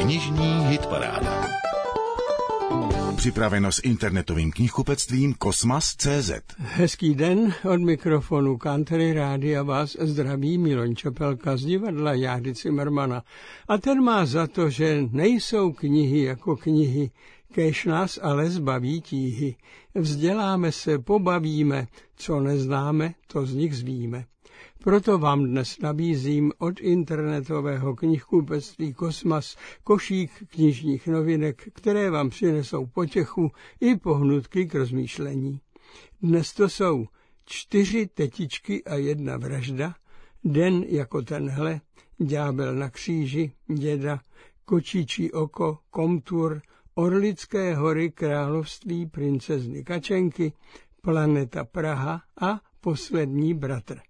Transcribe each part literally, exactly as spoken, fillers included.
Knižní hitparáda. Připraveno s internetovým knihkupectvím Kosmas tečka cé zet. Hezký den, od mikrofonu Country Rádia vás zdraví Miloň Čepelka z divadla Jády Cimrmana. A ten má za to, že nejsou knihy jako knihy, kéž nás ale zbaví tíhy. Vzděláme se, pobavíme, co neznáme, to z nich zvíme. Proto vám dnes nabízím od internetového knihkupectví Kosmas košík knižních novinek, které vám přinesou potěchu i pohnutky k rozmýšlení. Dnes to jsou Čtyři tetičky a jedna vražda, Den jako tenhle, Ďábel na kříži, Děda, Kočičí oko, Komtur, Orlické hory, Království princezny Kačenky, Planeta Praha a Poslední bratr.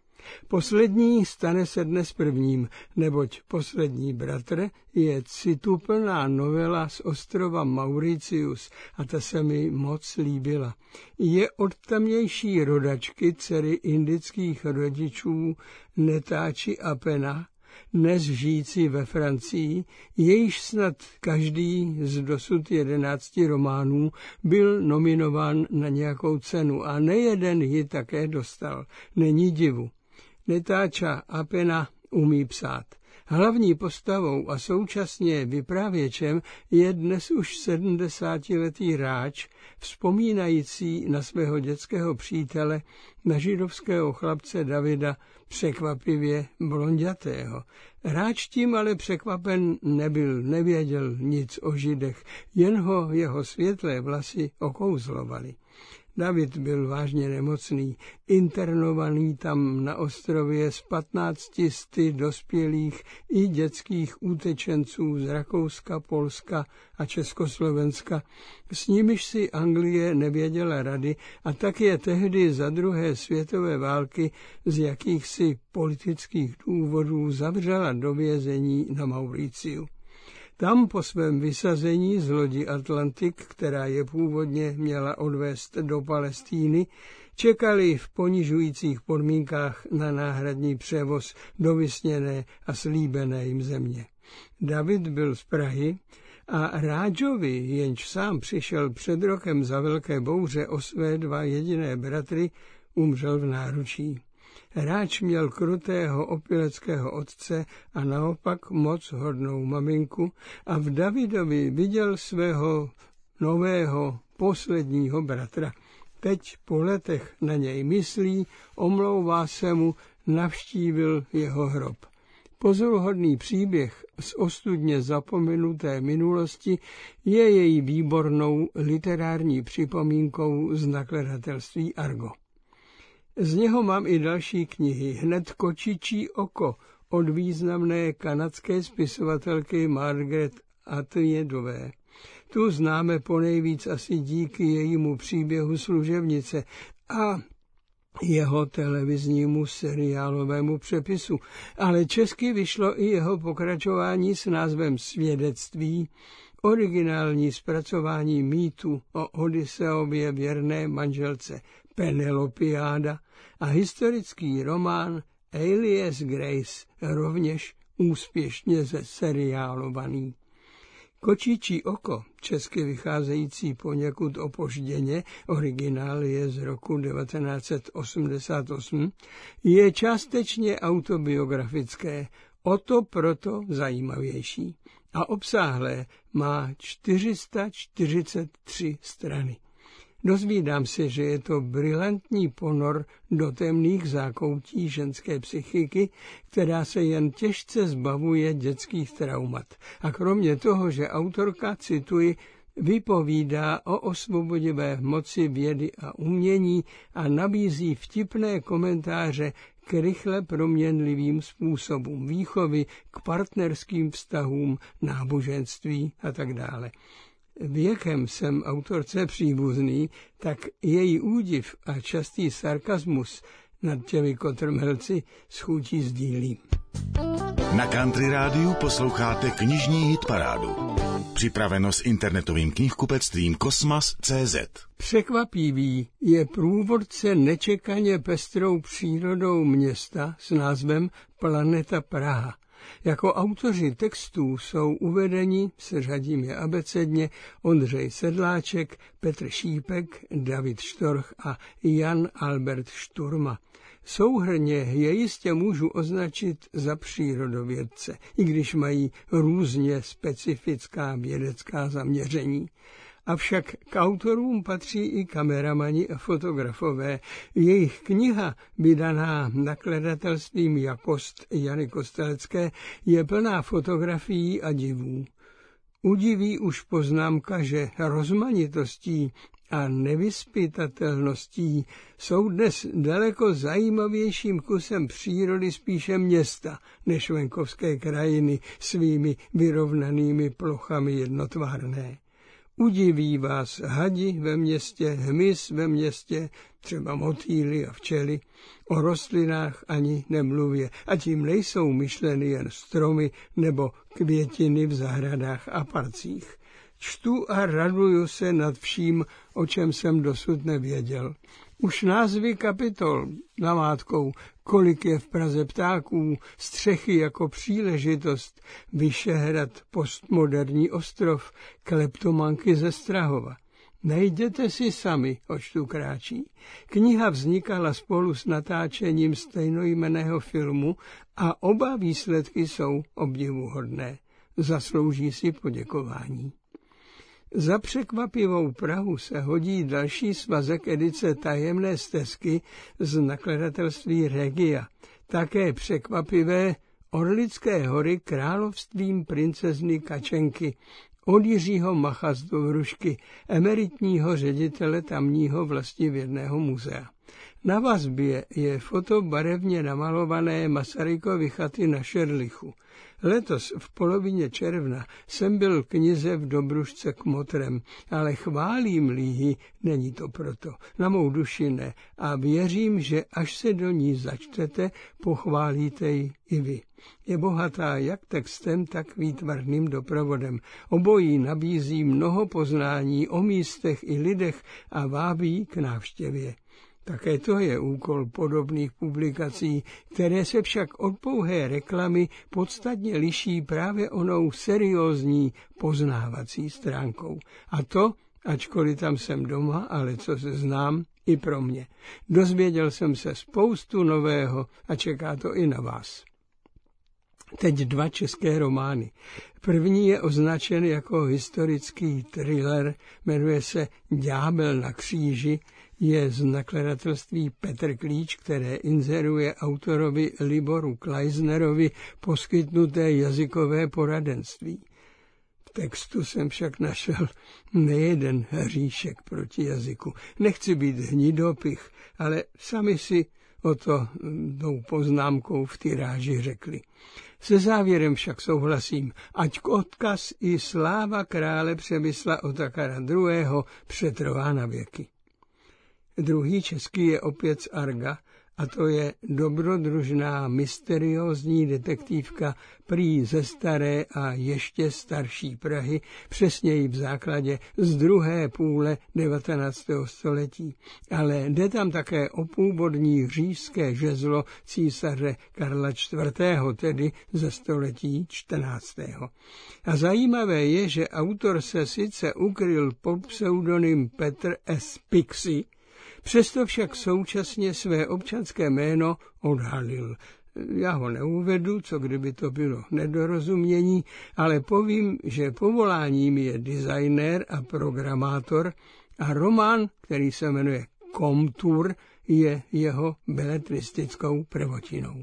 Poslední stane se dnes prvním, neboť Poslední bratr je cituplná novela z ostrova Mauricius a ta se mi moc líbila. Je od tamnější rodačky dcery indických rodičů Netáči Apena, dnes žijící ve Francii, jejíž snad každý z dosud jedenácti románů byl nominován na nějakou cenu a nejeden ji také dostal. Není divu. Netáča Apena umí psát. Hlavní postavou a současně vypravěčem je dnes už sedmdesátiletý Ráč, vzpomínající na svého dětského přítele, na židovského chlapce Davida, překvapivě blonďatého. Ráč tím ale překvapen nebyl, nevěděl nic o Židech, jen ho jeho světlé vlasy okouzlovaly. David byl vážně nemocný, internovaný tam na ostrově s patnácti sty dospělých i dětských utečenců z Rakouska, Polska a Československa, s nimiž si Anglie nevěděla rady a tak je tehdy za druhé světové války z jakýchsi politických důvodů zavřela do vězení na Mauriciu. Tam po svém vysazení z lodi Atlantik, která je původně měla odvést do Palestíny, čekali v ponižujících podmínkách na náhradní převoz do vysněné a slíbené jim země. David byl z Prahy a Ráčovi, jenž sám přišel před rokem za velké bouře o své dva jediné bratry, umřel v náručí. Ráč měl krutého opileckého otce a naopak moc hodnou maminku a v Davidovi viděl svého nového posledního bratra. Teď po letech na něj myslí, omlouvá se mu, navštívil jeho hrob. Pozoruhodný příběh z ostudně zapomenuté minulosti je její výbornou literární připomínkou z nakladatelství Argo. Z něho mám i další knihy, hned Kočičí oko od významné kanadské spisovatelky Margaret Atwoodové. Tu známe ponejvíc asi díky jejímu příběhu Služebnice a jeho televiznímu seriálovému přepisu, ale česky vyšlo i jeho pokračování s názvem Svědectví, originální zpracování mýtu o Odysseově věrné manželce Penelopiáda a historický román Alias Grace, rovněž úspěšně zeseriálovaný. Kočičí oko, česky vycházející poněkud opožděně, originál je z roku devatenáct set osmdesát osm, je částečně autobiografické, o to proto zajímavější. A obsáhlé má čtyři sta čtyřicet tři strany. Dozvídám se, že je to brilantní ponor do temných zákoutí ženské psychiky, která se jen těžce zbavuje dětských traumat. A kromě toho, že autorka, cituji, vypovídá o osvobodivé moci vědy a umění a nabízí vtipné komentáře k rychle proměnlivým způsobům výchovy, k partnerským vztahům, náboženství a tak dále. Věkem jsem autorce příbuzný, tak její údiv a častý sarkasmus nad těmi kotrmelci s chutí sdílím. Na Country Rádiu posloucháte knižní hitparádu. Připraveno s internetovým knihkupectvím Kosmas tečka cé zet. Překvapivý je průvodce nečekaně pestrou přírodou města s názvem Planeta Praha. Jako autoři textů jsou uvedeni, seřadím je abecedně, Ondřej Sedláček, Petr Šípek, David Štorch a Jan Albert Šturma. Souhrnně je jistě můžu označit za přírodovědce, i když mají různě specifická vědecká zaměření. Avšak k autorům patří i kameramani a fotografové. Jejich kniha, vydaná nakladatelstvím Jakost Jany Kostelecké, je plná fotografií a divů. Udiví už poznámka, že rozmanitostí a nevyzpytatelností jsou dnes daleko zajímavějším kusem přírody spíše města než venkovské krajiny svými vyrovnanými plochami jednotvárné. Udiví vás hadi ve městě, hmyz ve městě, třeba motýly a včely, o rostlinách ani nemluvě, a tím nejsou myšleny jen stromy nebo květiny v zahradách a parcích. Čtu a raduju se nad vším, o čem jsem dosud nevěděl. Už názvy kapitol namátkou, kolik je v Praze ptáků, střechy jako příležitost, Vyšehrad, postmoderní ostrov, kleptomanky ze Strahova. Najděte si sami, oč tu kráčí. Kniha vznikala spolu s natáčením stejnojmenného filmu a oba výsledky jsou obdivuhodné. Zaslouží si poděkování. Za překvapivou Prahu se hodí další svazek edice Tajemné stezky z nakladatelství Regia. Také překvapivé Orlické hory královstvím princezny Kačenky od Jiřího Macha z Dobrušky, emeritního ředitele tamního vlastivědného muzea. Na vazbě je foto barevně namalované Masarykovy chaty na Šerlichu. Letos v polovině června jsem byl v knize v Dobrušce kmotrem, ale chválím-li ji, není to proto, na mou duši ne, a věřím, že až se do ní začtete, pochválíte ji i vy. Je bohatá jak textem, tak výtvarným doprovodem. Obojí nabízí mnoho poznání o místech i lidech a vábí k návštěvě. Také to je úkol podobných publikací, které se však od pouhé reklamy podstatně liší právě onou seriózní poznávací stránkou. A to, ačkoliv tam jsem doma, ale co se znám, i pro mě. Dozvěděl jsem se spoustu nového a čeká to i na vás. Teď dva české romány. První je označen jako historický thriller, jmenuje se Ďábel na kříži, je z nakladatelství Petr Klíč, které inzeruje autorovi Liboru Kleisnerovi poskytnuté jazykové poradenství. V textu jsem však našel nejeden hříšek proti jazyku. Nechci být hnidopich, ale sami si o to tou poznámkou v tiráži řekli. Se závěrem však souhlasím, ať odkaz i sláva krále Přemysla Otakara druhého. přetrvá na věky. Druhý český je opět z Arga, a to je dobrodružná, mysteriózní detektivka prý ze staré a ještě starší Prahy, přesněji v základě z druhé půle devatenáctého století. Ale jde tam také o původní říšské žezlo císaře Karla čtvrtého., tedy ze století čtrnáctého. A zajímavé je, že autor se sice ukryl pod pseudonym Petr S. Pixi, přesto však současně své občanské jméno odhalil. Já ho neuvedu, co kdyby to bylo nedorozumění, ale povím, že povoláním je designér a programátor a román, který se jmenuje Komtur, je jeho beletristickou prvotinou.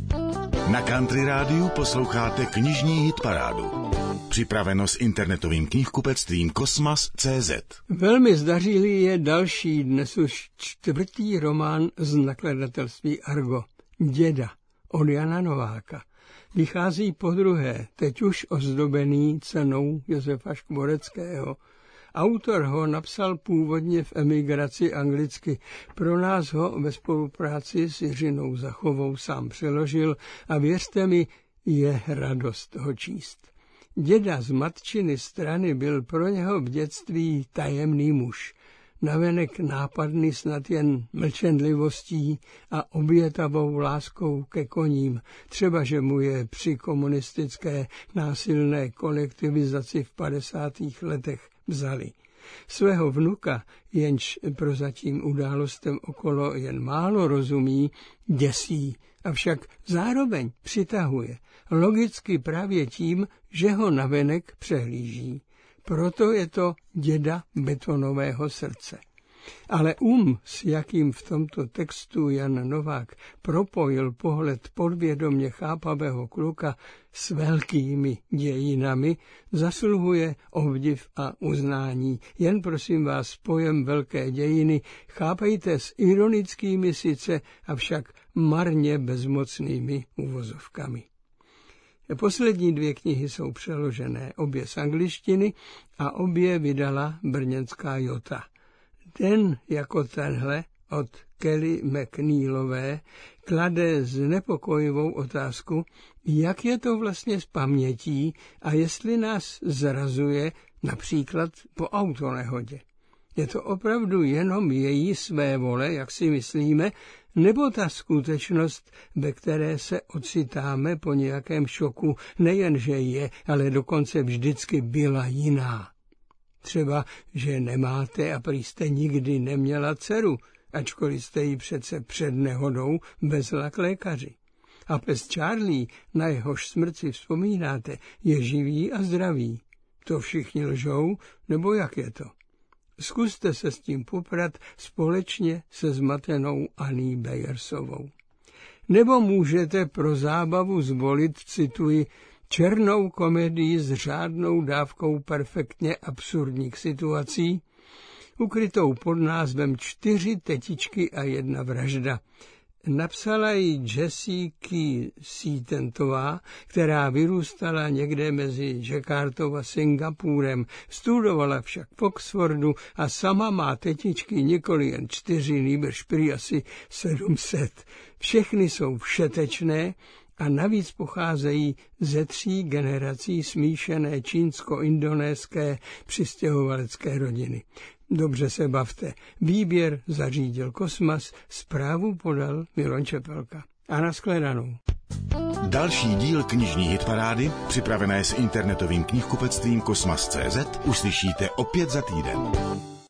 Na Country Rádiu posloucháte knižní hitparádu. Připraveno s internetovým knihkupectvím Kosmas tečka cé zet. Velmi zdařilý je další, dnes už čtvrtý román z nakladatelství Argo. Děda od Jana Nováka. Vychází podruhé, teď už ozdobený cenou Josefa Škvoreckého. Autor ho napsal původně v emigraci anglicky. Pro nás ho ve spolupráci s Jiřinou Zachovou sám přeložil a věřte mi, je radost ho číst. Děda z matčiny strany byl pro něho v dětství tajemný muž. navenek nápadný snad jen mlčenlivostí a obětavou láskou ke koním, třeba že mu je při komunistické násilné kolektivizaci v padesátých letech vzali. Svého vnuka, jenž prozatím událostem okolo jen málo rozumí, děsí, avšak zároveň přitahuje, logicky právě tím, že ho navenek přehlíží. Proto je to děda betonového srdce. Ale um, s jakým v tomto textu Jan Novák propojil pohled podvědomě chápavého kluka s velkými dějinami, zasluhuje obdiv a uznání. Jen prosím vás, pojem velké dějiny chápejte s ironickými sice, avšak marně bezmocnými uvozovkami. Poslední dvě knihy jsou přeložené, obě z angličtiny a obě vydala brněnská Jota. Den jako tenhle od Kelly McNeilové klade znepokojivou otázku, jak je to vlastně s pamětí a jestli nás zrazuje například po autonehodě. Je to opravdu jenom její své vole, jak si myslíme, nebo ta skutečnost, ve které se ocitáme po nějakém šoku, nejen že je, ale dokonce vždycky byla jiná. Třeba, že nemáte a prý jste nikdy neměla dceru, ačkoliv jste ji přece před nehodou vezla k lékaři. A pes Charlie, na jehož smrt si vzpomínáte, je živý a zdravý. To všichni lžou, nebo jak je to? Zkuste se s tím poprat společně se zmatenou Annie Beyersovou. Nebo můžete pro zábavu zvolit, cituji, černou komedii s řádnou dávkou perfektně absurdních situací, ukrytou pod názvem Čtyři tetičky a jedna vražda. Napsala ji Jessica Seatontová, která vyrůstala někde mezi Jakartou a Singapurem, studovala však v Oxfordu a sama má tetičky nikoli jen čtyři, nýbrž prý asi sedm set. Všechny jsou všetečné a navíc pocházejí ze tří generací smíšené čínsko-indonéské přistěhovalecké rodiny. Dobře se bavte. Výběr zařídil Kosmas, zprávu podal Milan Čepelka. A nashledanou. Další díl knižní hitparády, připravené s internetovým knihkupectvím Kosmas tečka cé zet, uslyšíte opět za týden.